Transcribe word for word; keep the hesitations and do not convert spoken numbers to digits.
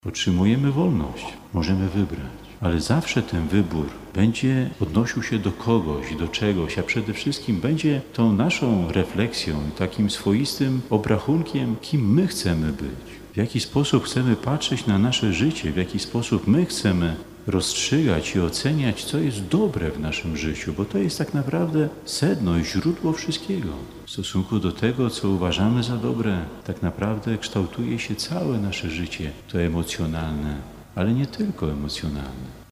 Otrzymujemy wolność, możemy wybrać, ale zawsze ten wybór będzie odnosił się do kogoś, do czegoś, a przede wszystkim będzie tą naszą refleksją, takim swoistym obrachunkiem, kim my chcemy być, w jaki sposób chcemy patrzeć na nasze życie, w jaki sposób my chcemy rozstrzygać i oceniać, co jest dobre w naszym życiu, bo to jest tak naprawdę sedno i źródło wszystkiego. W stosunku do tego, co uważamy za dobre, tak naprawdę kształtuje się całe nasze życie, to emocjonalne, ale nie tylko emocjonalne.